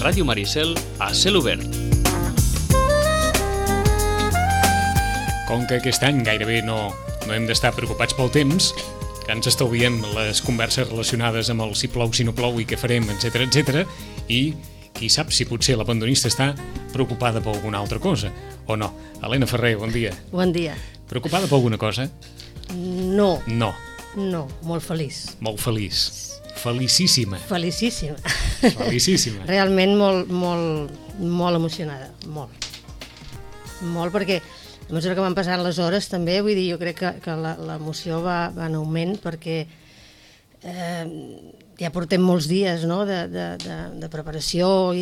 Ràdio Maricel a cel obert. Com que aquest any gairebé no hem d'estar preocupats pel temps, que ens estalviem les converses relacionades amb el si plou, si no plou i què farem, etc, i qui sap si potser l'abandonista està preocupada per alguna altra cosa, o no. Helena Ferrer, bon dia. Bon dia. Preocupada per alguna cosa? No. No. No, molt feliç. Molt feliç. Felicíssima. Felicíssima. Felicíssima. Realment molt emocionada, molt. Molt, perquè a mesura que van passant les hores també, vull dir, jo crec que l'emoció va en augment, perquè ja portem molts dies, no?, de preparació i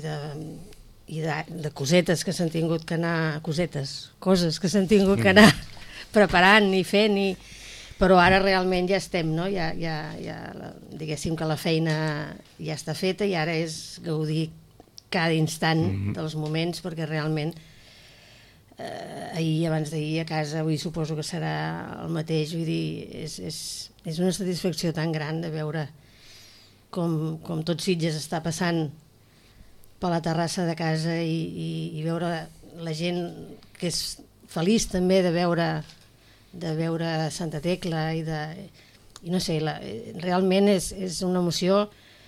de cosetes que s'han tingut que anar, coses que s'han tingut que anar preparant i fent, però ara realment ja estem, no?, ja diguéssim que la feina ja està feta i ara és gaudir cada instant dels moments, perquè realment ahir, abans d'ahir, a casa, avui suposo que serà el mateix, vull dir, és una satisfacció tan gran de veure com tot Sitges està passant per la terrassa de casa i veure la gent que és feliç també de veure Santa Tecla i no sé, realment és una emoció.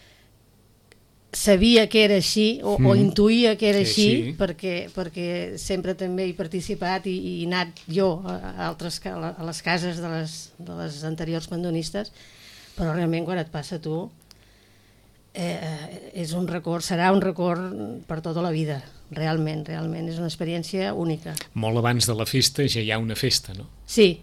Sabia que era així o intuïa que era així, perquè sempre també he participat i he anat jo a les cases de les anteriors abandonistes, però realment quan et passa a tu és un record, serà un record per tota la vida, realment és una experiència única. Molt abans de la festa ja hi ha una festa, no? Sí.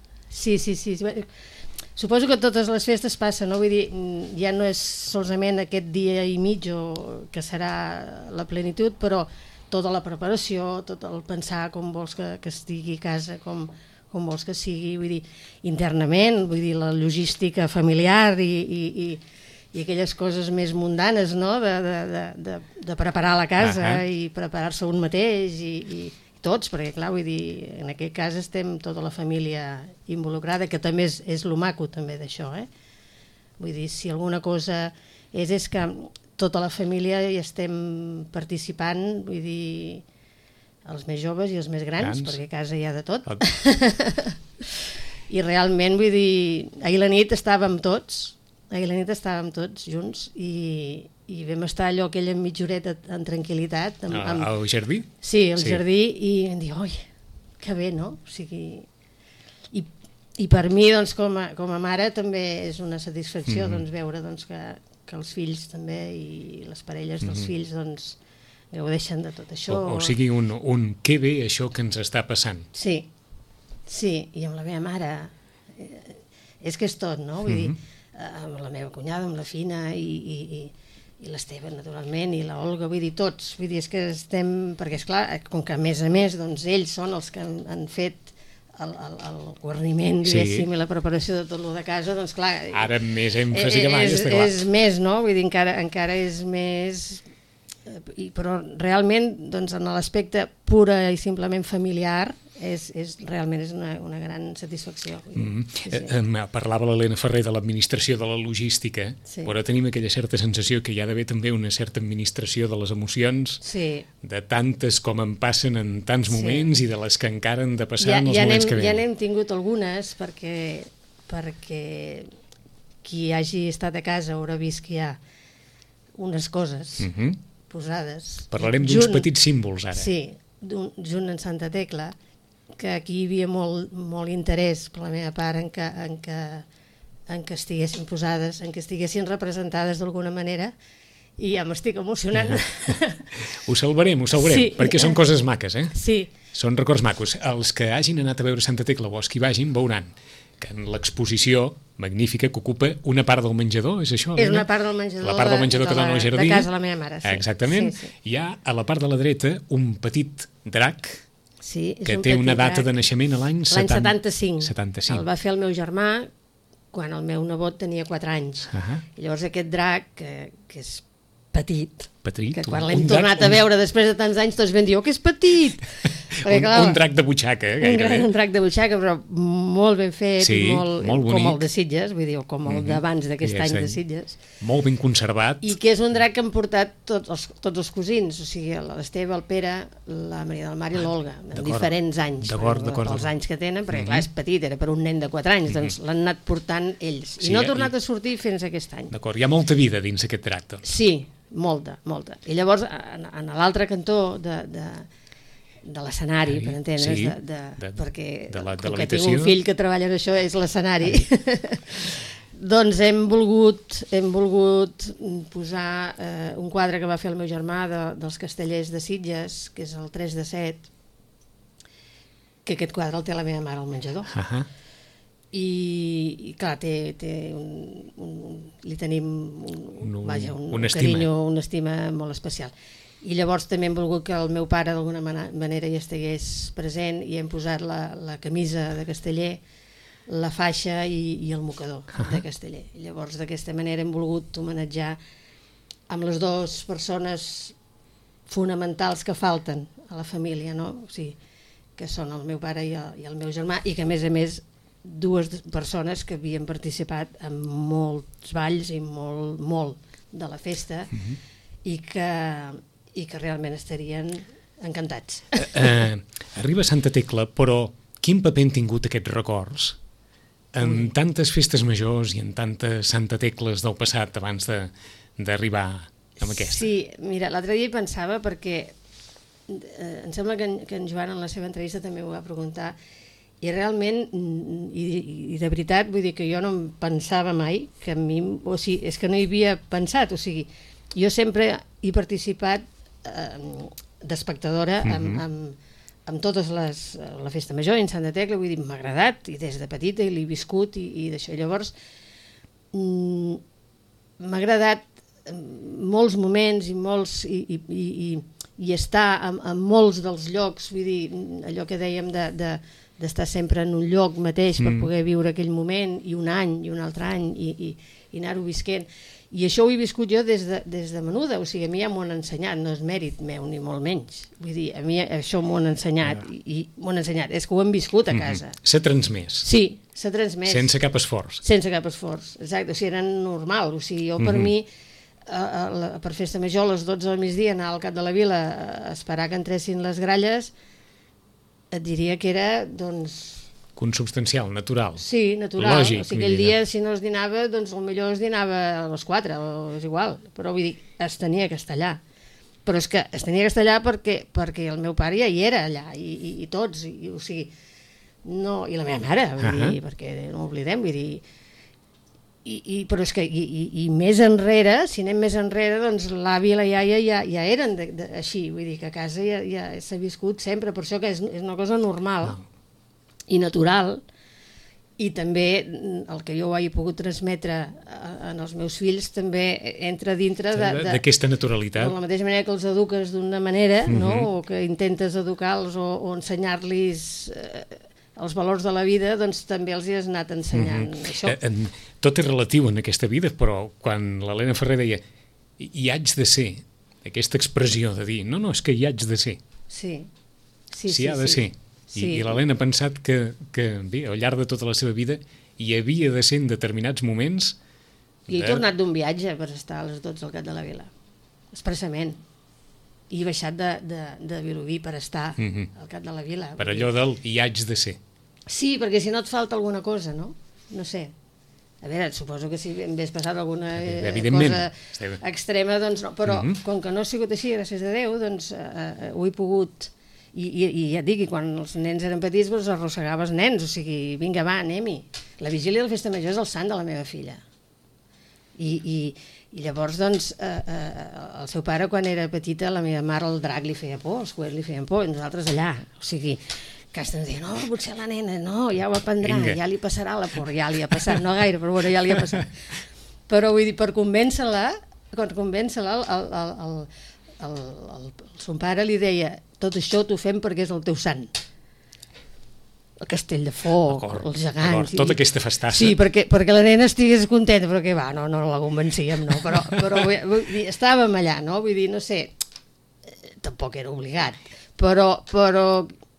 Suposo que totes les festes passen, no? Vull dir, ja no és solament aquest dia i mig que serà la plenitud, però tota la preparació, tot el pensar com vols que estigui a casa, com vols que sigui, vull dir, internament, vull dir, la logística familiar i aquelles coses més mundanes, no?, de preparar la casa i preparar-se un mateix i tots, perquè clar, vull dir, en aquest cas estem tota la família involucrada, que també és lo maco també d'això, Vull dir, si alguna cosa és que tota la família hi estem participant, vull dir, els més joves i els més grans. Perquè a casa hi ha de tot. I realment, vull dir, ahir la nit estàvem tots junts i vam estar allò, aquella mitja horeta en tranquil·litat. Al jardí? Sí, al jardí, i em dic, oi, que bé, no? O sigui, i per mi, doncs, com a mare, també és una satisfacció veure que els fills també i les parelles dels fills gaudeixen de tot això. O sigui, un que bé això que ens està passant. Sí, i amb la meva mare és que és tot, no? Vull dir, amb la meva cunyada, amb la Fina i l'Esteve, naturalment, i la Olga, vull dir, tots. Vull dir, és que estem... Perquè, esclar, com que a més, doncs, ells són els que han fet el guarniment, diguéssim, i la preparació de tot el de casa, doncs, clar... Ara més èmfasi que mai, està clar. És més, no? Vull dir, encara és més... Però realment, doncs, en l'aspecte pura i simplement familiar, realment és una gran satisfacció. Parlava l'Helena Ferrer de l'administració de la logística, però tenim aquella certa sensació que hi ha d'haver també una certa administració de les emocions, de tantes com en passen en tants moments i de les que encara han de passar en els moments que venen. Ja n'hem tingut algunes, perquè qui hagi estat a casa haurà vist que hi ha unes coses posades. Parlarem d'uns petits símbols ara. Sí, junt en Santa Tecla, que aquí hi havia molt interès per la meva part en que estiguessin posades, en que estiguessin representades d'alguna manera, i ja m'estic emocionant. Ho salvarem, perquè són coses maques, Sí. Són records macos. Els que hagin anat a veure Santa Tecla o els que hi vagin veuran que en l'exposició magnífica que ocupa una part del menjador, és això? És una part del menjador, la part del menjador que dona al jardí. De casa de la meva mare, sí. Exactament. Hi ha a la part de la dreta un petit drac que té una data de naixement a l'any 75. 75. El va fer el meu germà quan el meu nebot tenia 4 anys. I llavors aquest drac, que és petit, que quan l'hem tornat a veure després de tants anys tots vam dir, que és petit, Un drac de butxaca, gairebé. Un drac de butxaca, però molt ben fet, sí, molt bonic. Com el de Sitges, vull dir, com el d'abans d'aquest any de Sitges. Molt ben conservat. I que és un drac que han portat tots els cosins, o sigui, l'Esteve, el Pere, la Maria del Mar i l'Olga, en diferents anys. Els anys que tenen, perquè clar, és petit, era per un nen de 4 anys, doncs l'han anat portant ells. I no ha tornat a sortir fins aquest any. D'acord, hi ha molta vida dins aquest drac, doncs. Sí, molta. I llavors, en l'altre cantó de l'escenari, per entendre's, perquè com que tinc un fill que treballa en això, és l'escenari, doncs hem volgut posar un quadre que va fer el meu germà dels Castellers de Sitges, que és el 3 de 7, que aquest quadre el té la meva mare al menjador. I clar, li tenim un carinyo, una estima molt especial. I llavors també hem volgut que el meu pare d'alguna manera hi estigués present i hem posat la camisa de Casteller, la faixa i el mocador de Casteller. I llavors d'aquesta manera hem volgut homenatjar amb les dues persones fonamentals que falten a la família, no? O sigui, que són el meu pare i el meu germà, i que a més dues persones que havien participat en molts balls i molt de la festa i que realment estarien encantats. Arriba Santa Tecla, però quin paper han tingut aquests records en tantes festes majors i en tantes Santa Tecles del passat abans d'arribar amb aquesta? Sí, mira, l'altre dia hi pensava perquè em sembla que en Joan en la seva entrevista també ho va preguntar, i realment, i de veritat, vull dir que jo no em pensava mai que a mi, o sigui, és que no hi havia pensat, o sigui, jo sempre he participat d'espectadora amb totes la festa major en Santa Tecla, vull dir, m'ha agradat, i des de petita i l'he viscut i d'això. Llavors, m'ha agradat molts moments i estar en molts dels llocs, vull dir, allò que dèiem d'estar sempre en un lloc mateix per poder viure aquell moment, i un any, i un altre any, i anar-ho visquent. I això ho he viscut jo des de menuda, o sigui, a mi ja m'ho han ensenyat, no és mèrit meu ni molt menys. Vull dir, a mi això m'ho han ensenyat, és que ho hem viscut a casa. S'ha transmès. Sí, s'ha transmès. Sense cap esforç. Sense cap esforç, exacte, o sigui, era normal, o sigui, jo per mi, per festa major, a les 12 del migdia, anar al Cap de la Vila a esperar que entressin les gralles, et diria que era, doncs... consubstancial, natural. Sí, natural. Lògic. O sigui, aquell dia, si no es dinava, doncs potser es dinava a les 4, o és igual. Però vull dir, es tenia que estar allà. Però és que es tenia que estar allà perquè el meu pare ja hi era allà, i tots, o sigui, no, i la meva mare, vull dir, perquè no ho oblidem, vull dir, però és que, i més enrere, si anem més enrere, doncs l'avi i la iaia ja eren així, vull dir, que a casa ja s'ha viscut sempre, per això que és una cosa normal i natural, i també el que jo he pogut transmetre en els meus fills també entra dintre d'aquesta naturalitat. De la mateixa manera que els eduques d'una manera, no? O que intentes educar-los o ensenyar-los els valors de la vida, doncs també els hi has anat ensenyant això. Tot és relatiu en aquesta vida, però quan l'Helena Ferrer deia hi haig de ser, aquesta expressió de dir no, és que hi haig de ser. Sí, ha de ser. I l'Helena ha pensat que bé, al llarg de tota la seva vida hi havia de ser en determinats moments... I he tornat d'un viatge per estar a les 12 al Cap de la Vila, expressament. I he baixat de Vilobí per estar al Cap de la Vila. Per allò del hi haig de ser. Sí, perquè si no et falta alguna cosa, no? No sé. A veure, suposo que si m'hagués passat alguna cosa extrema, doncs no. Però com que no ha sigut així, gràcies a Déu, doncs ho he pogut... I ja et dic, quan els nens eren petits doncs arrossegaves nens, o sigui, vinga, va, anem-hi. La vigília de la festa major és el sant de la meva filla. I llavors, doncs, el seu pare, quan era petita, la meva mare, el drac li feia por, els coets li feien por, i nosaltres allà. O sigui, que estem dient, no, potser la nena, no, ja ho aprendrà, ja li passarà la por, ja li ha passat, no gaire, però bueno, ja li ha passat. Però vull dir, per convèncer-la, son pare li deia, tot això t'ho fem perquè és el teu sant. El castell de foc, els gegants... Tota aquesta festassa. Sí, perquè la nena estigués contenta, però que va, no la convencíem, no, però estàvem allà, no? Vull dir, no sé, tampoc era obligat, però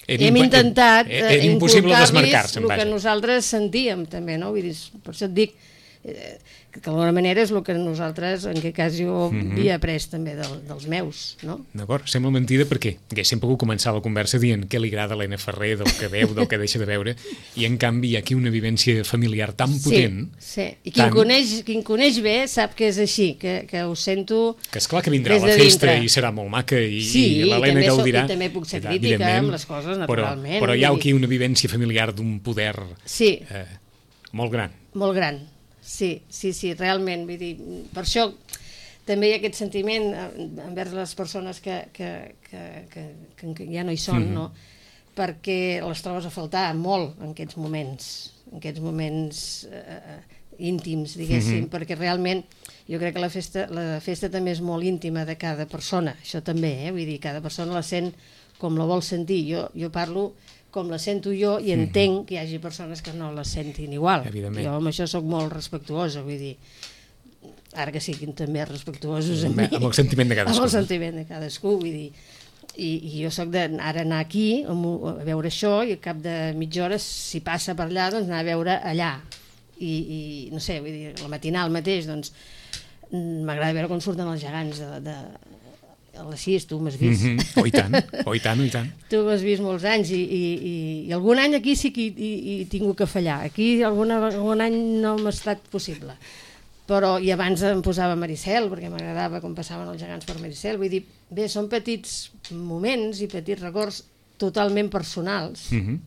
hem intentat era impossible desmarcar-se, el que nosaltres sentíem també, no? Vull dir, per això et dic que d'alguna manera és el que nosaltres, en aquest cas jo havia après també dels meus, no? D'acord, sembla mentida perquè haguéssim pogut començar la conversa dient què li agrada a l'Helena Ferrer, del que veu, del que deixa de veure, i en canvi hi ha aquí una vivència familiar tan potent. Sí, i qui em coneix bé sap que és així, que ho sento. Que esclar que vindrà a la festa i serà molt maca i l'Helena gaudirà. Sí, també puc ser crítica amb les coses, naturalment. Però hi ha aquí una vivència familiar d'un poder molt gran. Molt gran. Sí, realment, vull dir, per això també hi ha aquest sentiment envers les persones que ja no hi són, no? Perquè les trobes a faltar molt en aquests moments íntims, diguéssim, perquè realment jo crec que la festa també és molt íntima de cada persona, això també, vull dir, cada persona la sent com la vol sentir, jo parlo com la sento jo i entenc que hi hagi persones que no la sentin igual. Evidentment. Jo amb això sóc molt respectuosa, vull dir, ara que siguin també respectuosos amb mi. Amb el sentiment de cadascú. Amb el sentiment de cadascú, vull dir. I jo soc ara anar aquí a veure això i al cap de mitja hora, si passa per allà, doncs anar a veure allà. I no sé, vull dir, la matinal mateix, doncs m'agrada veure com surten els gegants a les 6, tu m'has vist. Oh, i tant. Tu m'has vist molts anys i algun any aquí sí que hi he tingut que fallar. Aquí algun any no m'ha estat possible. Però, i abans em posava Maricel, perquè m'agradava com passaven els gegants per Maricel. Vull dir, bé, són petits moments i petits records totalment personals,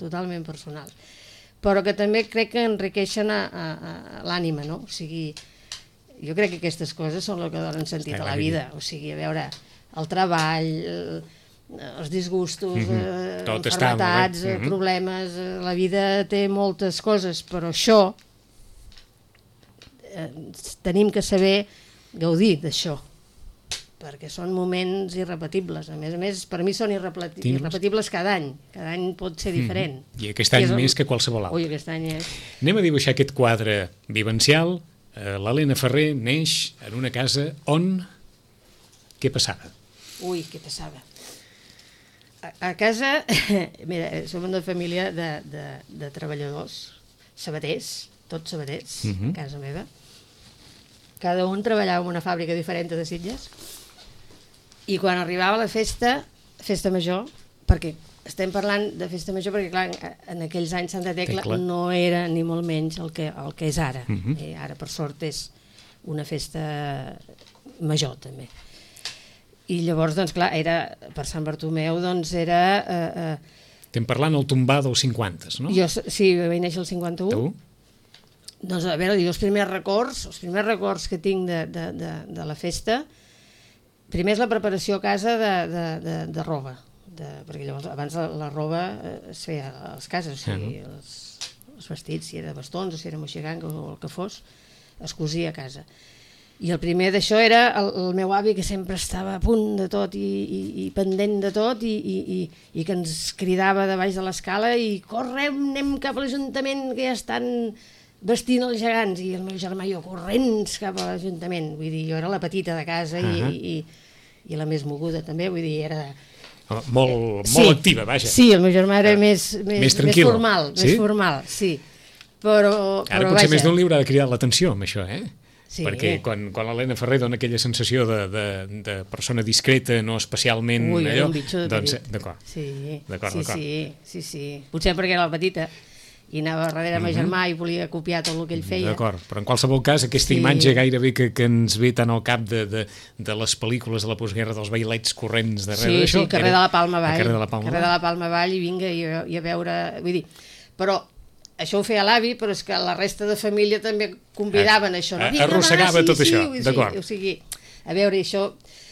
però que també crec que enriqueixen a l'ànima, no? O sigui, jo crec que aquestes coses són el que donen sentit a la vida. O sigui, a veure, el treball, els disgustos, enfermetats, problemes, la vida té moltes coses, però això tenim que saber gaudir d'això, perquè són moments irrepetibles. A més, per mi són irrepetibles cada any pot ser diferent. I aquest any més que qualsevol altre. Ui, aquest any és... Anem a dibuixar aquest quadre vivencial. L'Helena Ferrer neix en una casa on... Què passava? Ui, què passava? A casa, mira, som una família de treballadors, sabaters, tots sabaters, a casa meva. Cada un treballava en una fàbrica diferent de Sitges. I quan arribava la festa major, perquè estem parlant de festa major, perquè clar, en aquells anys Santa Tecla no era ni molt menys el que és ara. Ara, per sort, és una festa major, també. I llavors, doncs clar, per Sant Bartomeu, doncs era... Estem parlant al tombar dels 50, no? Jo, sí, vaig néixer el 51. Tu? Doncs, a veure, els primers records que tinc de la festa, primer és la preparació a casa de roba, perquè llavors abans la roba es feia a les cases, o sigui, els vestits, si era de bastons o si era moixiganga o el que fos, es cosia a casa. I el primer d'això era el meu avi, que sempre estava a punt de tot i pendent de tot i que ens cridava de baix de l'escala i correm, anem cap a l'Ajuntament que ja estan vestint els gegants, i el meu germà i jo corrents cap a l'Ajuntament. Vull dir, jo era la petita de casa i la més moguda també, vull dir, era... Molt activa, vaja. Sí, el meu germà era més formal, sí. Però ara potser més d'un li haurà de cridar l'atenció amb això, Sí. Perquè quan l'Helena Ferrer dona aquella sensació de persona discreta, no especialment allò, doncs d'acord. Sí. Potser perquè era la petita i anava darrere meu germà i volia copiar tot el que ell feia. D'acord, però en qualsevol cas aquesta imatge gairebé que ens ve tant al cap de les pel·lícules de la postguerra, dels bailets corrents darrere d'això. Sí, carrer de la Palma Vall. Carrer de la Palma Vall i vinga i a veure... Vull dir, però això ho feia l'avi, però és que la resta de família també convidaven això. Arrossegava tot això, d'acord. O sigui, a veure, això,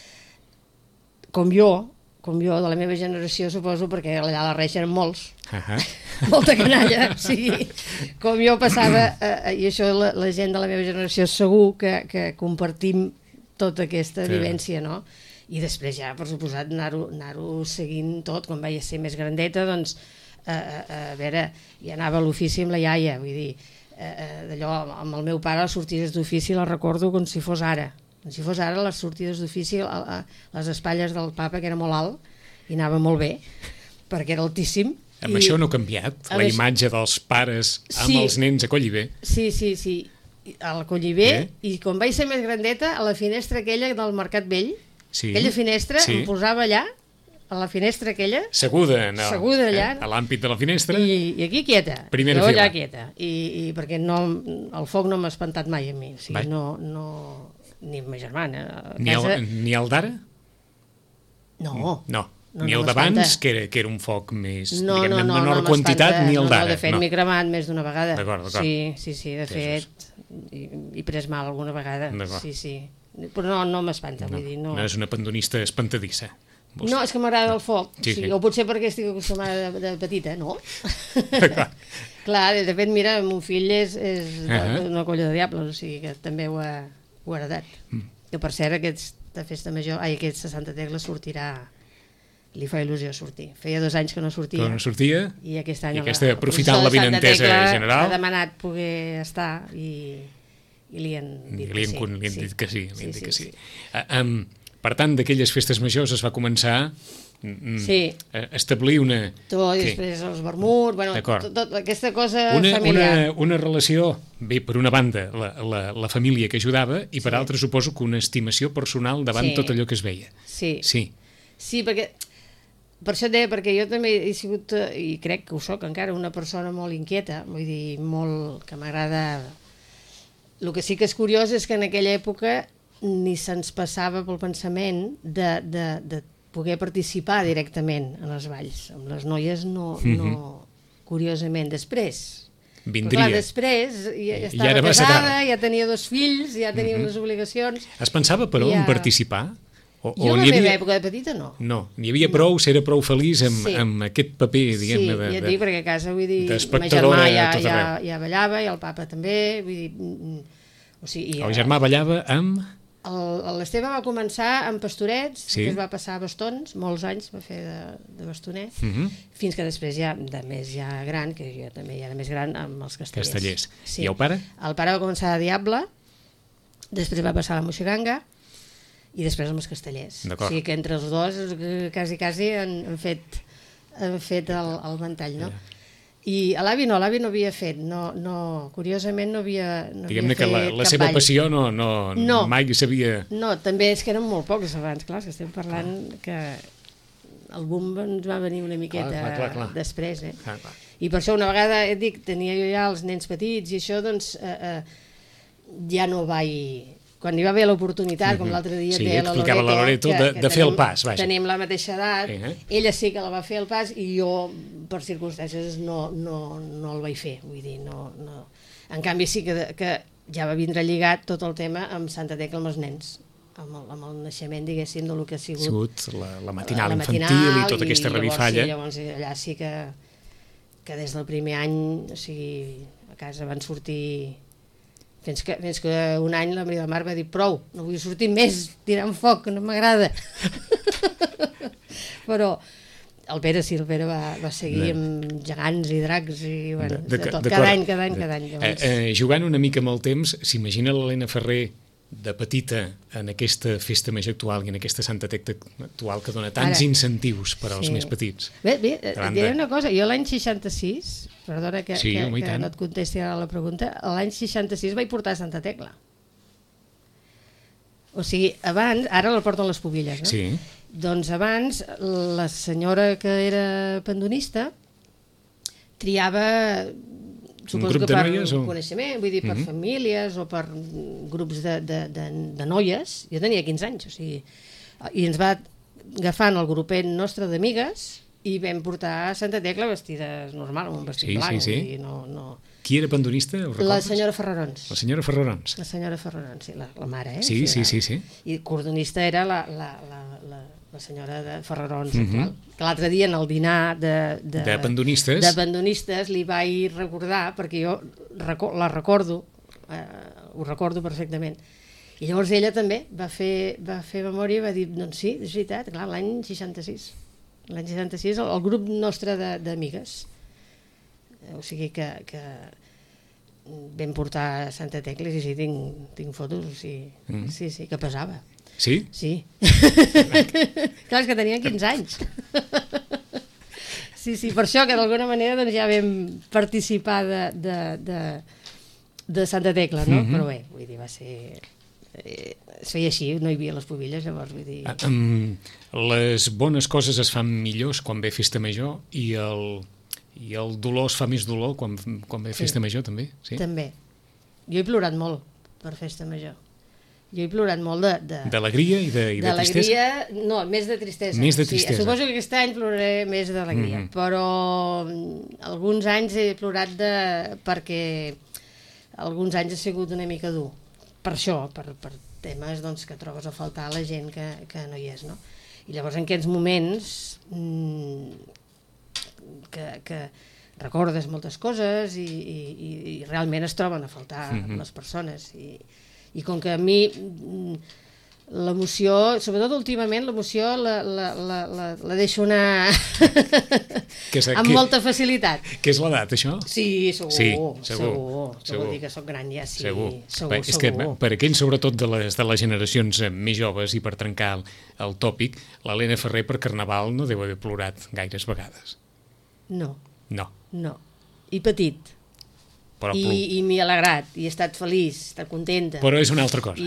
com jo, de la meva generació, suposo, perquè allà a la Reixa eren molts, molta canalla, o sigui, com jo passava, i això la gent de la meva generació segur que compartim tota aquesta vivència, no? I després ja, per suposat, anar-ho seguint tot, quan vaig ser més grandeta, doncs, a veure, hi anava a l'ofici amb la iaia, vull dir, d'allò, amb el meu pare les sortides d'ofici les recordo com si fos ara. Com si fos ara les sortides d'ofici, les espatlles del papa, que era molt alt, i anava molt bé, perquè era altíssim. Amb això no ha canviat, la imatge dels pares amb els nens a Collibè. Sí, al Collibè, i quan vaig ser més grandeta, a la finestra aquella del Mercat Vell, aquella finestra, em posava allà, a la finestra aquella, seguda allà, a l'ampit de la finestra, i aquí quieta, primera fila. allà quieta, i perquè el foc no m'ha espantat mai a mi, o sigui, ni amb ma germana. Ni el d'ara? No. Ni el d'abans, que era un foc més, diguem-ne, en menor quantitat, ni el d'ara. De fet, m'he cremat més d'una vegada. D'acord. Sí, de fet, he pres mal alguna vegada. Sí. Però no m'espanta, vull dir, no. No és una pandonista espantadissa. No, és que m'agrada el foc. O potser perquè estic acostumada de petita, no? Clar, de fet, mira, mon fill és una colla de diables, o sigui que també ho ha heredat. Que per cert, aquesta festa major, aquesta Santa Tecla sortirà, li fa il·lusió sortir. Feia 2 anys que no sortia. I aquest any aprofitant la vinentesa general, ha demanat poder estar i li han dit que sí. Li han dit que sí. Per tant, d'aquelles festes majors es va començar a establir una... I després els vermuts, tota aquesta cosa familiar. Una relació, bé, per una banda, la família que ajudava, i per altra suposo que una estimació personal davant tot allò que es veia. Sí, perquè... Per això et deia, perquè jo també he sigut, i crec que ho soc encara, una persona molt inquieta, vull dir, molt que m'agrada... El que sí que és curiós és que en aquella època ni se'ns passava pel pensament de poder participar directament en les balls. Amb les noies no curiosament. Després... Vindria. Clar, després ja estava casada, ja tenia 2 fills, ja tenia unes obligacions... Es pensava, però, en participar? Jo en la meva època de petita no. No, n'hi havia prou, era prou feliç amb aquest paper, diguem-ne, ja et dic, perquè a casa, vull dir, ma germà ja ballava, i el papa també, vull dir... El germà ballava amb... L'Esteve va començar amb pastorets, després va passar a bastons, molts anys va fer de bastoner, fins que després ja, de més ja gran, que jo també ja era més gran, amb els castellers. I el pare? El pare va començar a Diable, després va passar a la Moixiganga, i després amb els castellers. O sigui que entre els dos quasi han fet el ventall, no? I a l'avi no havia fet, curiosament no havia fet diguem-ne que la seva passió mai s'havia... No, també és que eren molt pocs abans, clar, que estem parlant que el boom ens va venir una miqueta després, I per això una vegada, et dic, tenia jo ja els nens petits i això, doncs, ja no vaig... Quan hi va haver l'oportunitat, com l'altre dia deia la Loreto, de fer el pas, vaja. Tenim la mateixa edat, ella sí que la va fer el pas i jo, per circumstàncies, no el vaig fer, vull dir, no. En canvi sí que ja va vindre lligat tot el tema amb Santa Tecla amb els nens, amb el naixement, diguéssim, del que ha sigut la matinal infantil i tota aquesta revifalla. Llavors allà sí que des del primer any, o sigui, a casa van sortir... Fins que un any la meva mare va dir prou, no vull sortir més tirant foc, no m'agrada. Però el Pere va seguir amb gegants i dracs i de tot, cada any. Jugant una mica amb el temps, s'imagina l'Helena Ferrer de petita en aquesta festa major actual i en aquesta Santa Tecla actual que dona tants incentius per als més petits? Bé, diré una cosa, jo l'any 66... Perdona que no et contesti ara la pregunta. L'any 66 vaig portar a Santa Tecla. O sigui, abans, ara la porten les pubilles, no? Sí. Doncs abans, la senyora que era pandonista triava, suposo que per coneixement, vull dir, per famílies o per grups de noies. Jo tenia 15 anys, o sigui, i ens va agafant el grupet nostre d'amigues i vam portar a Santa Tecla vestides normal, amb un vestit blanc. Sí. Qui era pandonista? La senyora Ferrarons. La senyora Ferrarons. La senyora Ferrarons, sí, la mare, Sí. I cordonista era la senyora de Ferrarons, que l'altre dia en el dinar de pandonistes li vaig recordar, perquè jo la recordo, ho recordo perfectament. I llavors ella també va fer memòria i va dir, doncs sí, és veritat, clar, l'any 66. L'any 66, el grup nostre d'amigues. O sigui que vam portar a Santa Tecla i sí, tinc fotos, o sigui, sí, que pesava. Sí? Sí. Clar, és que tenien 15 anys. Sí, per això que d'alguna manera doncs, ja vam participar de Santa Tecla, no? Però bé, vull dir, va ser... es feia així, no hi havia les pobilles, llavors, vull dir... Les bones coses es fan millors quan ve festa major i el dolor es fa més dolor quan ve festa major, també? Sí? També. Jo he plorat molt per festa major. Jo he plorat molt d'alegria i de tristesa? No, més de tristesa. Més de tristesa. Sí, suposo que aquest any ploraré més d'alegria, però alguns anys he plorat perquè alguns anys ha sigut una mica dur. Per això, per temes doncs, que trobes a faltar la gent que no hi és, no? I llavors en aquests moments que recordes moltes coses i realment es troben a faltar les persones i com que a mi l'emoció, sobretot últimament l'emoció la deixo anar amb molta facilitat. Que és l'edat, això? Sí, segur. Segur. Vol dir que soc gran ja, sí. Segur. És Segur. que per aquells, sobretot de les generacions més joves, i per trencar el tòpic, l'Helena Ferrer per Carnaval no deu haver plorat gaires vegades. No. No. I petit. I m'he alegrat, i he estat feliç, he estat contenta. Però és una altra cosa.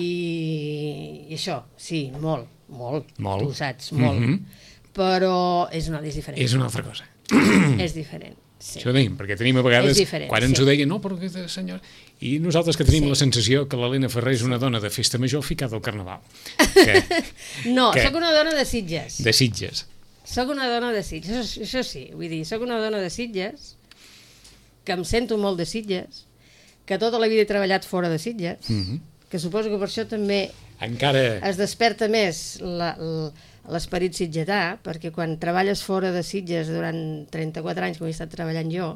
I això, sí, molt. Molt. Tu saps, molt. Però és diferent. És una altra cosa. És diferent, sí. Això ho deim, perquè tenim a vegades, quan ens ho deien, no, però aquesta senyora... I nosaltres que tenim la sensació que l'Helena Ferrer és una dona de festa major ficada al Carnaval. No, sóc una dona de Sitges. De Sitges. Soc una dona de Sitges, això sí, vull dir, soc una dona de Sitges, que em sento molt de Sitges, que tota la vida he treballat fora de Sitges, que suposo que per això també es desperta més l'esperit sitgetà, perquè quan treballes fora de Sitges durant 34 anys, com he estat treballant jo,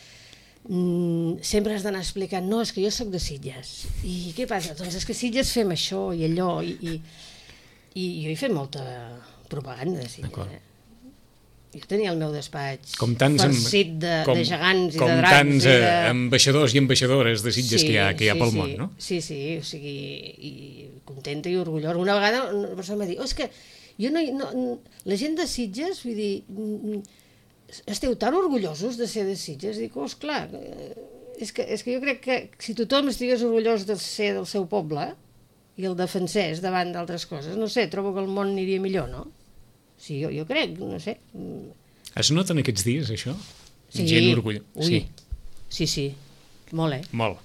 sempre has d'anar explicant, no, és que jo sóc de Sitges. I què passa? Doncs és que Sitges fem això i allò, i jo he fet molta propaganda de Sitges, Jo tenia el meu despatx farcit de gegants i de dracs. Com tants ambaixadors i ambaixadores de Sitges que hi ha pel món, no? Sí, o sigui, i contenta i orgullosa. Una vegada una persona m'ha dit, és que jo la gent de Sitges, vull dir, esteu tan orgullosos de ser de Sitges? Dic, esclar, és que jo crec que si tothom estigués orgullós de ser del seu poble i el defensés davant d'altres coses, no sé, trobo que el món aniria millor, no? Sí, jo crec, no sé. Es nota en aquests dies, això? Sí. Gent orgullosa. Sí. Molt, Molt.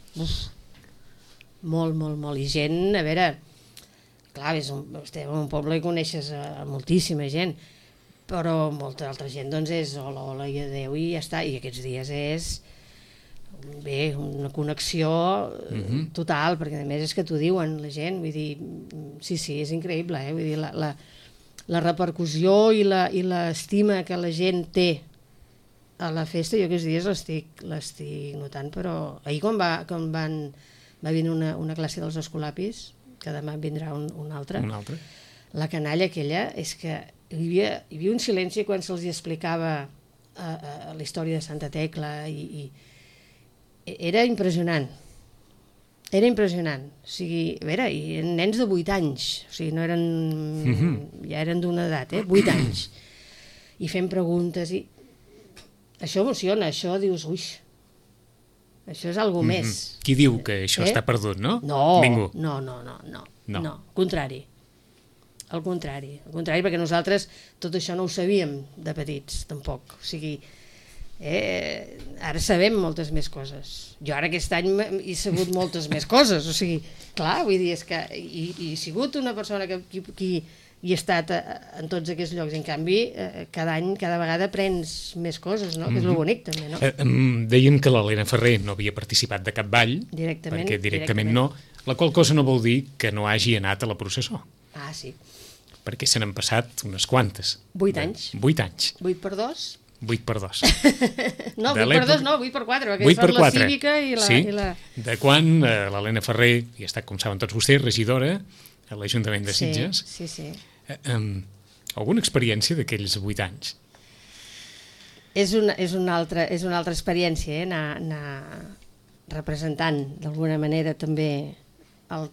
Molt. I gent, a veure, clar, estem en un poble i coneixes moltíssima gent, però molta altra gent, doncs, és hola i adeu i ja està. I aquests dies és, bé, una connexió total, perquè a més és que t'ho diuen la gent, vull dir, sí, és increïble, vull dir, la repercussió i l'estima que la gent té a la festa, jo aquests dies l'estic notant, però ahir quan va venir una classe dels escolapis, que demà en vindrà una altra, la canalla aquella, és que hi havia un silenci quan se'ls explicava la història de Santa Tecla i era impressionant. Era impressionant, o sigui, a veure, i eren nens de 8 anys, o sigui, no eren, ja eren d'una edat, 8 anys, i fent preguntes, i això emociona, això dius, ui, això és algo més. Qui diu que això està perdut, no? No, ningú. No, al contrari, perquè nosaltres tot això no ho sabíem de petits, tampoc, o sigui, ara sabem moltes més coses. Jo ara aquest any he sabut moltes més coses, o sigui, clar, vull dir, és que he sigut una persona que hi he estat en tots aquests llocs, en canvi cada any, cada vegada aprens més coses, no? Que és el bonic també, no? Deien que l'Helena Ferrer no havia participat de cap ball, perquè directament no, la qual cosa no vol dir que no hagi anat a la processó. Ah, sí. Perquè se n'han passat unes quantes. 8 anys. 8 anys. 8 per 2? 8 per 2. No, 8 per 2 no, 8 per 4, perquè és la cívica i la... Sí, de quan l'Helena Ferrer, i ha estat, com saben tots vostès, regidora a l'Ajuntament de Sitges. Sí. Alguna experiència d'aquells 8 anys? És una altra experiència, anar representant d'alguna manera també el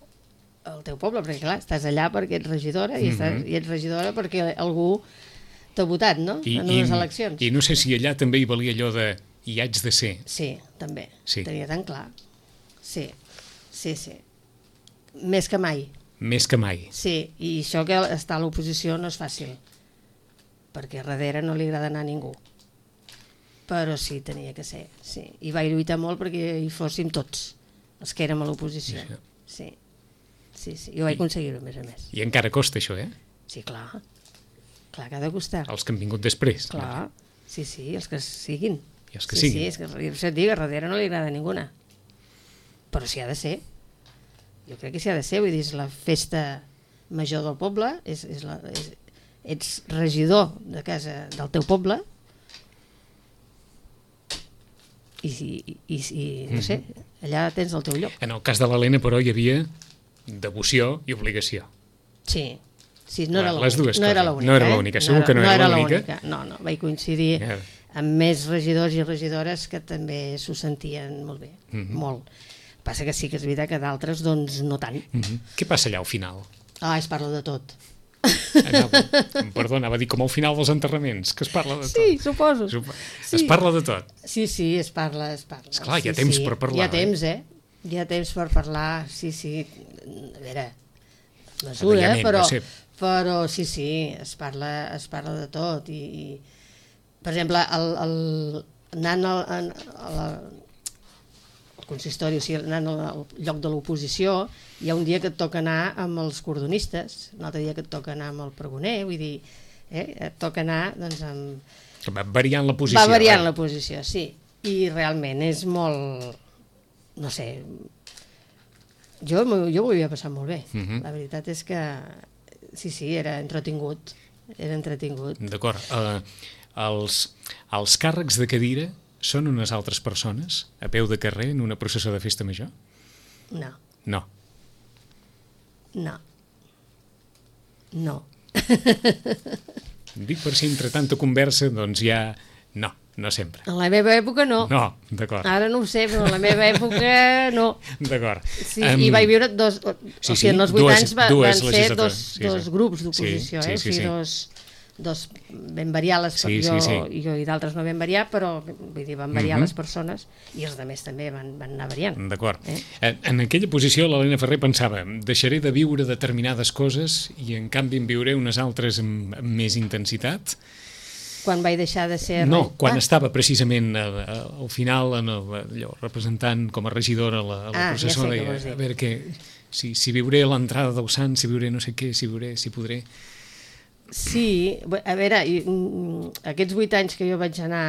teu poble, perquè clar, estàs allà perquè ets regidora i ets regidora perquè algú votat, no? En unes eleccions. I no sé si allà també hi valia allò de hi haig de ser. Sí, també. Sí. Tenia tan clar. Sí, sí, sí. Més que mai. Més que mai. Sí, i això que estar a l'oposició no és fàcil, perquè darrere no li agrada anar a ningú. Però sí, tenia que ser, sí. I vaig lluitar molt perquè hi fóssim tots, els que érem a l'oposició. Sí, sí, sí. I ho vaig aconseguir-ho, a més. I encara costa això, Sí, clar. Clar que ha de costar. Els que han vingut després. Clar, sí, els que siguin. I els que siguin. Sí, és que això et dic, a darrere no li agrada a ninguna. Però s'hi ha de ser. Jo crec que s'hi ha de ser, vull dir, és la festa major del poble, ets regidor de casa del teu poble, i no sé, allà tens el teu lloc. En el cas de l'Helena, però, hi havia devoció i obligació. Sí, no era les dues no coses. era l'única. No era l'única, segur que no era l'única. No, vaig coincidir amb més regidors i regidores que també s'ho sentien molt bé, molt. Passa que sí que és veritat que d'altres doncs no tant. Què passa allà al final? Es parla de tot. Perdó, anava a dir com al final dels enterraments, que es parla de tot. Sí, suposo. Es parla de tot. Sí, es parla. Esclar, hi ha temps per parlar. Hi ha temps, Hi ha temps per parlar, sí. A veure, mesura, però sí, es parla de tot. I per exemple, anant al consistori, o sigui, anant al lloc de l'oposició, hi ha un dia que et toca anar amb els cordonistes, un altre dia que et toca anar amb el pregoner, vull dir, et toca anar doncs, amb... Va variant la posició. Va variant la posició, sí. I realment és molt... No sé... Jo ho havia passat molt bé. La veritat és que sí, era entretingut. D'acord. Els càrrecs de cadira són unes altres persones a peu de carrer en una processó de festa major? No. Dic per si entre tanta conversa doncs ja... No sempre. En la meva època no. No, d'acord. Ara no ho sé, però en la meva època no. D'acord. Sí, i vaig viure o sigui, en els 8 anys van ser dos grups d'oposició, o sigui, dos ben variar les jo i d'altres no ben variar, però vull dir, van variar les persones i els altres també van anar variant. D'acord. En aquella posició l'Helena Ferrer pensava, deixaré de viure determinades coses i en canvi en viuré unes altres amb més intensitat. Quan vaig deixar de ser... No, quan estava precisament al final allò, representant com a regidora a la processó, deia, a veure si viuré a l'entrada del Sant, si viuré no sé què, si podré... Sí, a veure, aquests 8 anys que jo vaig anar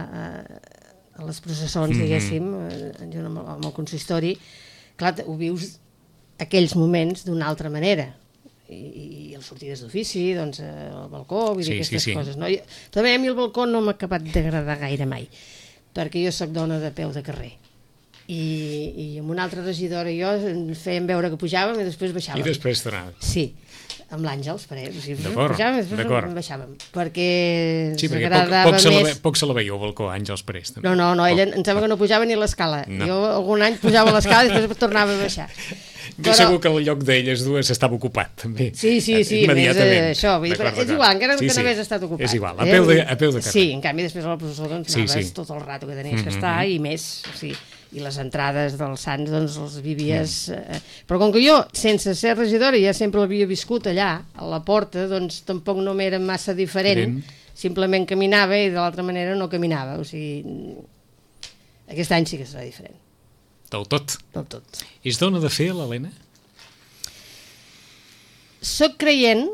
a les processons, diguéssim, amb el consistori, clar, ho vius aquells moments d'una altra manera. I les sortides d'ofici, doncs el balcó, vull dir, aquestes coses. No? També a mi el balcó no m'ha acabat d'agradar gaire mai, perquè jo sóc dona de peu de carrer. I amb una altra regidora i jo fèiem veure que pujàvem i després baixàvem. I després tornàvem. Sí, amb l'Àngels, o sigui, pujàvem i després baixàvem, perquè poc se la veia al balcó, Àngels Parés. No, ella em sembla que no pujava ni a l'escala. Jo algun any pujava a l'escala i després tornava a baixar. Però... segur que el lloc d'elles dues estava ocupat, també. Sí, immediatament. Això, vull dir, és igual, encara que n'hagués estat ocupat. És igual, a peu de carrer. Sí, en canvi després a la processó doncs anaves tot el rato que tenies que estar i més, i les entrades dels Sants doncs els vivies... Però com que jo, sense ser regidora, ja sempre l'havia viscut allà, a la porta, doncs tampoc no m'era massa diferent, simplement caminava i de l'altra manera no caminava, o sigui... Aquest any sí que serà diferent. Del tot. És dona de fer, l'Helena? Soc creient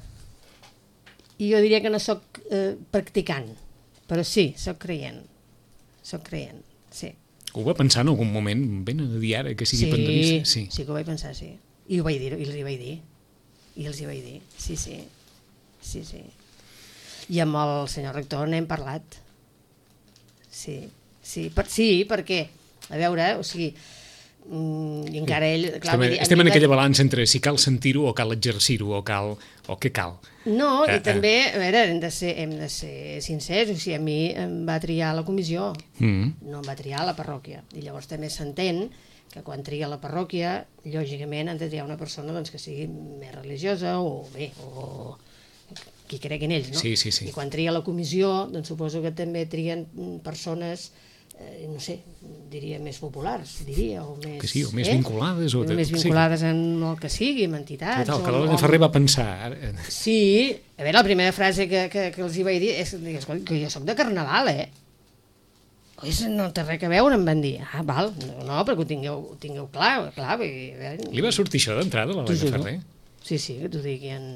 i jo diria que no soc practicant, però sí, soc creient, sí. Ho va pensar en algun moment, ben a dir ara que sigui panderista? Sí que ho vaig pensar, sí. I ho vaig dir, i els hi vaig dir. Sí. I amb el senyor rector n'hem parlat. Sí, perquè... A veure, o sigui, i encara ell... Clar, estem en aquella balança entre si cal sentir-ho o cal exercir-ho o què cal. No, i també, a veure, hem de ser sincers, o sigui, a mi em va triar la comissió, no em va triar la parròquia. I llavors també s'entén que quan tria la parròquia, lògicament han de triar una persona doncs, que sigui més religiosa o bé, qui crec en ells, no? Sí. I quan tria la comissió, doncs suposo que també trien persones, no sé, diria més populars, o més... Que sí, o més vinculades. O més vinculades en el que sigui, amb entitats. Total, que l'Helena Ferrer va pensar... Sí, a veure, la primera frase que els hi vaig dir és que jo soc de Carnaval, no té res a veure, em van dir. Ah, val, no, perquè ho tingueu clar. Li va sortir això d'entrada, l'Helena Ferrer? Sí, que t'ho digui en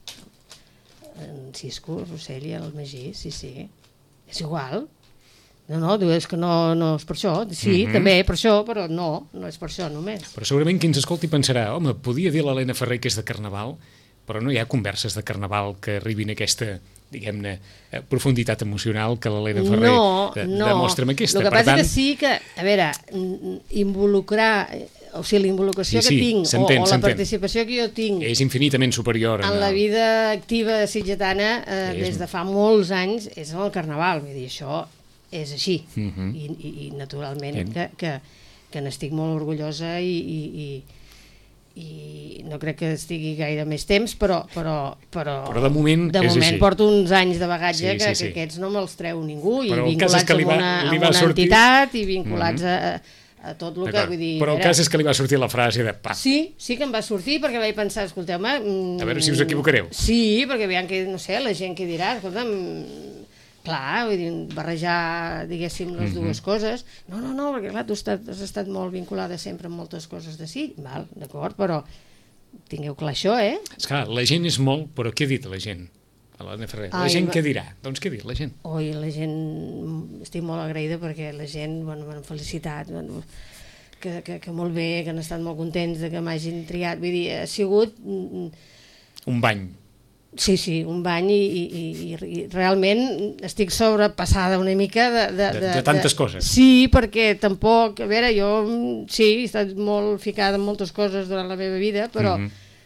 Cisco, Rossell i el Magí, sí. És igual. No, diu, és que no és per això. Sí, també per això, però no és per això només. Però segurament qui ens escolti pensarà, home, podia dir l'Helena Ferrer que és de Carnaval, però no hi ha converses de Carnaval que arribin a aquesta, diguem-ne, profunditat emocional que l'Helena Ferrer demostra amb aquesta. El que passa que sí que, a veure, involucrar... O sigui, la involucració que tinc o la participació que jo tinc és infinitament superior en la vida activa sitgetana des de fa molts anys és en el Carnaval, vull dir, això és així i naturalment que n'estic molt orgullosa i no crec que estigui gaire més temps, però de moment porto uns anys de bagatge que aquests no me'ls treu ningú i vinculats amb una entitat i vinculats a tot el que vull dir... Però el cas és que li va sortir la frase de pa. Sí que em va sortir perquè vaig pensar, escolteu-me... A veure si us equivocareu. Sí, perquè veiem que, no sé, la gent que dirà, escolta'm, clar, vull dir, barrejar, diguéssim, les dues coses. No, perquè clar, tu has estat molt vinculada sempre amb moltes coses de sí. Val, d'acord, però tingueu clar això, Esclar, la gent és molt, però què ha dit la gent? La gent què dirà? Doncs què ha dit la gent? Oi, la gent... Estic molt agraïda perquè la gent m'han felicitat, que molt bé, que han estat molt contents que m'hagin triat. Vull dir, ha sigut... Un bany. Sí, un bany i realment estic sobrepassada una mica de tantes coses. Sí, perquè tampoc... A veure, jo sí, he estat molt ficada en moltes coses durant la meva vida, però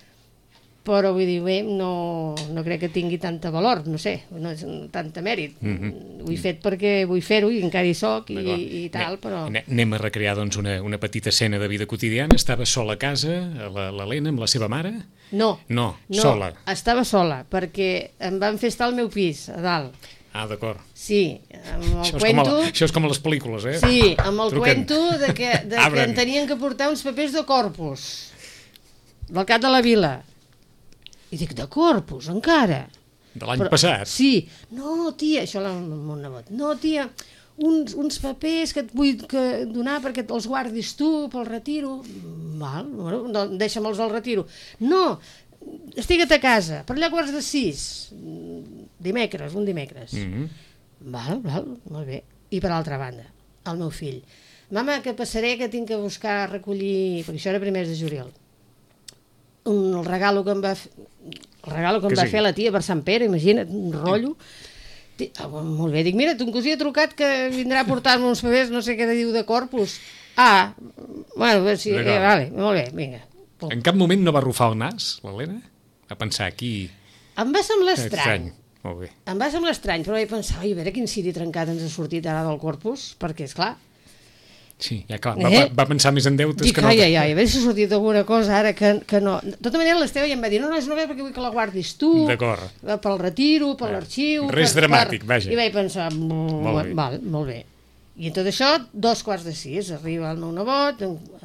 vull dir, bé, no crec que tingui tanta valor, no sé, no és tanta mèrit. Ho he fet perquè vull fer-ho i encara hi soc i tal, però... Anem a recrear, doncs, una petita escena de vida quotidiana. Estava sola a casa, l'Helena, amb la seva mare? No, sola. Estava sola, perquè em van fer estar al meu pis, a dalt. Ah, d'acord. Sí, amb el cuento... Això és com a les pel·lícules, Sí, amb el cuento de que em tenien que portar uns papers de Corpus, del Cap de la Vila. I dic, de Corpus, encara? De l'any passat? Sí. No, tia, això el meu nebot. No, tia, uns papers que et vull donar perquè els guardis tu pel retiro. Val, bueno, deixa'm-els al retiro. No, estigue't a casa, per allà quarts de 6. Dimecres, un dimecres. Val, molt bé. I per altra banda, el meu fill. Mama, que passaré, que tinc que buscar, recollir... Perquè això era primers de juliol. El regalo que em va fer la tia per Sant Pere, imagina't, un rotllo. Molt bé, dic, mira, ton cosí ha trucat que vindrà a portar-me uns papers, no sé què diu de Corpus. Ah, bueno, sí, vale, molt bé, vinga. En cap moment no va arrufar el nas, l'Helena? A pensar aquí... Em va semblar estrany. Molt bé. Em va semblar estrany, però vaig pensar, a veure quin ciri trencat ens ha sortit ara del Corpus, perquè, esclar... Sí, ja clar, va pensar més en deutes que no... Ai, a veure si ha sortit alguna cosa ara que no... De tota manera, l'Esteve ja em va dir, no, és només perquè vull que la guardis tu, pel retiro, per l'arxiu... Res dramàtic, vaja. I vaig pensar, molt bé. I en tot això, 5:45, arriba el meu nebot,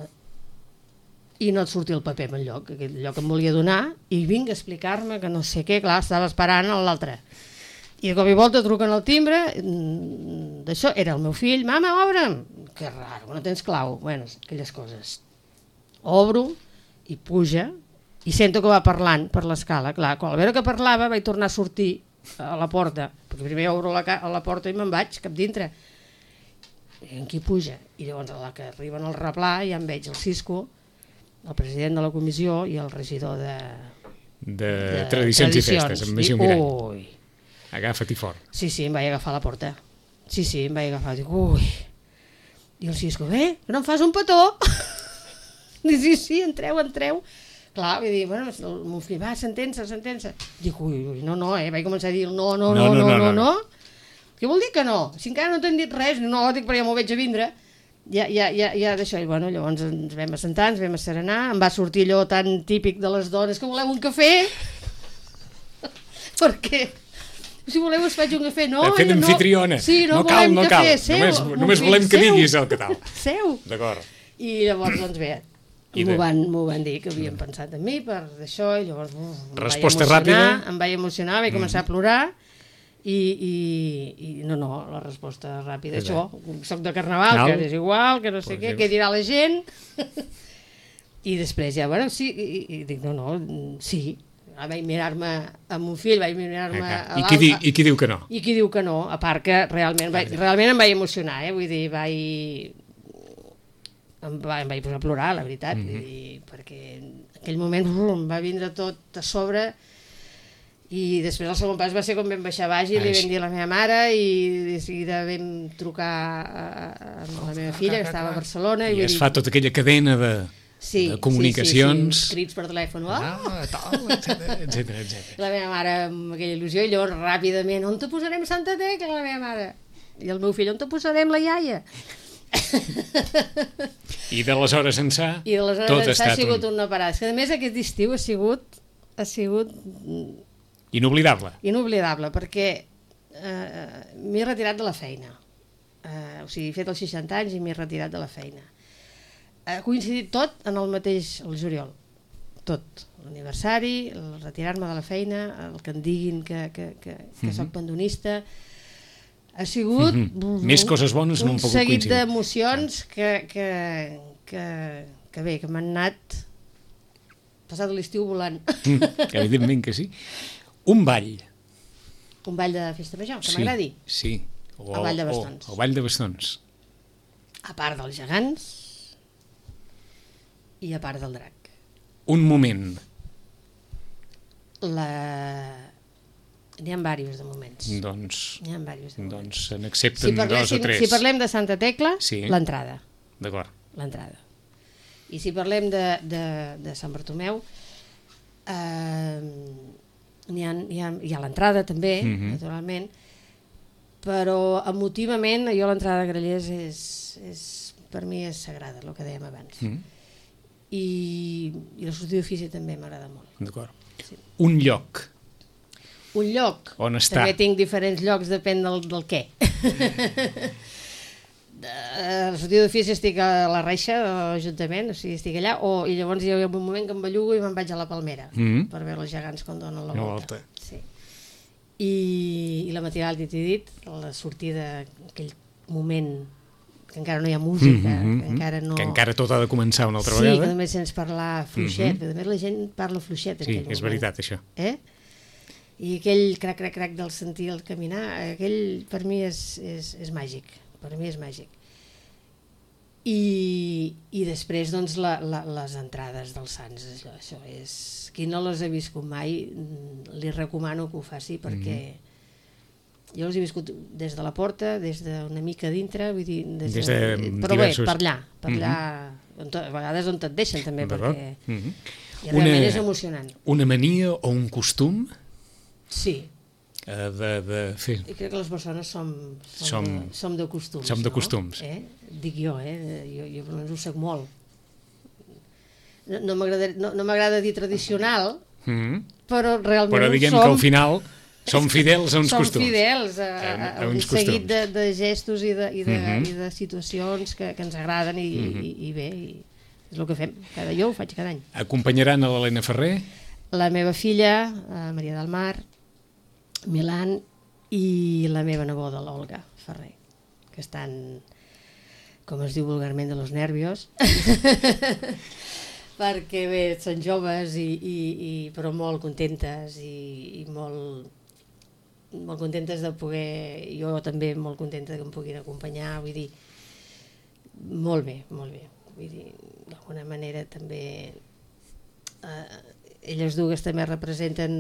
i no et sortia el paper en lloc, aquell lloc que em volia donar, i vinc a explicar-me que no sé què, clar, estava esperant l'altre. I de cop i volta truquen al timbre, d'això, era el meu fill, mama, obre'm! Que raro, no tens clau. Bueno, aquelles coses. Obro i puja i sento que va parlant per l'escala. Clar, quan al veure que parlava vaig tornar a sortir a la porta, perquè primer obro la porta i me'n vaig cap dintre. I en qui puja? I llavors a la que arriben al replà ja em veig el Cisco, el president de la comissió i el regidor de Tradicions i Festes, en Magí Mirall. Ui. Agafa't-hi fort. Sí, em vaig agafar a la porta. Sí, em vaig agafar. Dic, ui... I el Cisco, que no em fas un petó? Dic, sí, entreu. Clar, vull dir, bueno, el meu fill, va, sentència. Dic, ui, no, vaig començar a dir no. Què vol dir que no? Si encara no t'han dit res, no, dic, però ja m'ho veig a vindre. Ja d'això, i bueno, llavors ens vam assentar, ens vam asserenar, em va sortir allò tan típic de les dones que voleu un cafè. perquè si voleu us faig un cafè. No, fer d'anfitriona. Sí, no cal, volem no cafè, cal. Només volem que diguis el que tal. Seu. D'acord. I llavors, doncs bé, m'ho van dir que havien pensat en mi per això, i llavors resposta ràpida. Em vaig emocionar, vaig començar a plorar, i no, la resposta ràpida, això, soc de carnaval, que és igual, que no sé què dirà la gent, i després ja, bueno, sí, i dic, no, sí, vaig mirar-me amb un fill, vaig mirar-me a l'altre. I qui diu que no? I qui diu que no, a part que realment em vaig emocionar, vull dir, em vaig posar a plorar, la veritat, perquè en aquell moment em va vindre tot a sobre. I després el segon pas va ser quan vam baixar baix i li vam dir a la meva mare, i de seguida vam trucar a la meva filla, que estava a Barcelona. I es fa tota aquella cadena de comunicacions. Sí, crits per telèfon. Etcètera. La meva mare amb aquella il·lusió, i llavors ràpidament, on te posarem Santa Tecla, la meva mare? I el meu fill, on te posarem la iaia? I d'aleshores ençà tot ha sigut una parada. A més, aquest estiu ha sigut inoblidable, perquè m'he retirat de la feina, o sigui, he fet els 60 anys i m'he retirat de la feina. Ha coincidit tot en el mateix, el juliol, tot, l'aniversari, el retirar-me de la feina, el que em diguin que soc pandonista. Ha sigut més coses bones no han pogut coincidir. Un seguit d'emocions que m'han anat passat l'estiu volant. Evidentment que sí. Un ball de festa major, que m'agradi. Sí, el ball de bastons. El ball de bastons. A part dels gegants i a part del drac. Un moment. N'hi ha diversos de moments. Doncs se n'accepten dos o tres. Si parlem de Santa Tecla, l'entrada. D'acord. L'entrada. I si parlem de Sant Bartomeu, hi ha l'entrada també, naturalment, però emotivament jo l'entrada de Grallers per mi és sagrada, el que dèiem abans. I la sortida d'ofici també m'agrada molt. D'acord. Un lloc. Un lloc. On està? També tinc diferents llocs, depèn del què. A la sortida d'ofici estic a la Reixa, a l'Ajuntament, o sigui, estic allà, i llavors hi ha un moment que em bellugo i me'n vaig a la Palmera, per veure els gegants quan donen la volta. Sí. I la matinal, t'he dit, la sortida, aquell moment que encara no hi ha música, que encara tot ha de començar una altra vegada. Sí, que només sents parlar fluixet, perquè també la gent parla fluixet. Sí, és veritat, això. I aquell crac del sentir el caminar, aquell per mi és màgic, per mi és màgic. I després doncs les entrades dels Sants, això és, qui no les ha viscut mai li recomano que ho faci, perquè jo els he viscut des de la porta, des d'una mica dintre, vull dir, però bé, per allà, a vegades on et deixen també, perquè realment és emocionant. Una mania o un costum? Sí. De fer. I crec que les persones som de costums. Som de costums. Dic jo, jo per ho soc molt. No m'agrada dir tradicional, però realment però diguem que al final som fidels a uns costums. Som fidels a un seguit de gestos i de situacions que ens agraden i bé, és el que fem. Jo ho faig cada any. Acompanyaran a l'Helena Ferrer? La meva filla, Maria del Mar, Milan, i la meva neboda, l'Olga Ferrer, que estan, com es diu vulgarment, de los nervios, perquè bé, són joves però molt contentes i molt contentes de poder, jo també molt contenta que em puguin acompanyar, vull dir, molt bé, vull dir, d'alguna manera també elles dues també representen,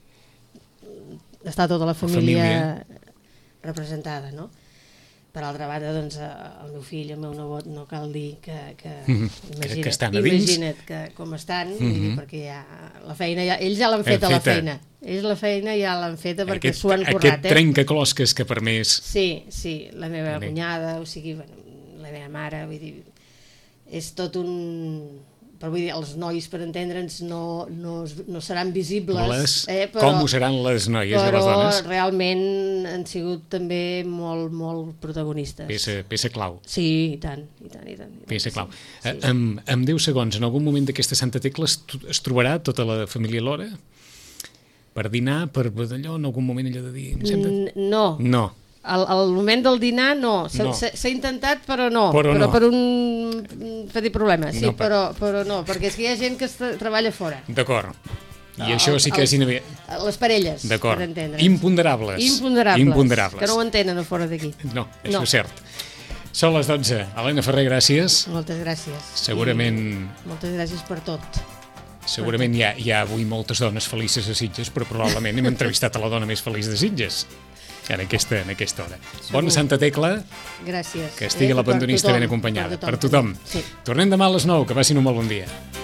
està tota la família representada, no? Per altra banda, doncs, el meu fill i el meu nebot no cal dir que imagina't com estan, perquè ja la feina, ells ja l'han feta la feina. Ells la feina ja l'han feta perquè s'ho han currat. Aquest trencaclosques que per més... Sí, la meva cunyada, o sigui, la meva mare, vull dir, és tot un però vull dir, els nois, per entendre'ns, no seran visibles. Però, com ho seran les noies i les dones? Però realment han sigut també molt, molt protagonistes. Peça clau. Sí, i tant. Peça clau. Sí. En 10 segons, en algun moment d'aquesta Santa Tecla es trobarà tota la família alhora? Per dinar, per allò, en algun moment allò de dir... No. Al moment del dinar, no. S'ha intentat, però no. Però per un petit problema. Sí, però no, perquè és que hi ha gent que treballa fora. D'acord. I això sí que és les parelles, per entendre. Imponderables. Que no ho entenen a fora d'aquí. No, això és cert. Són les 12. Helena Ferrer, gràcies. Moltes gràcies. Segurament... Moltes gràcies per tot. Segurament hi ha avui moltes dones felices a Sitges, però probablement hem entrevistat a la dona més feliç de Sitges en aquesta hora. Bona Santa Tecla. Gràcies. Que estigui la pandonista ben acompanyada. Per tothom. Sí. Tornem demà a les 9, que passin un molt bon dia.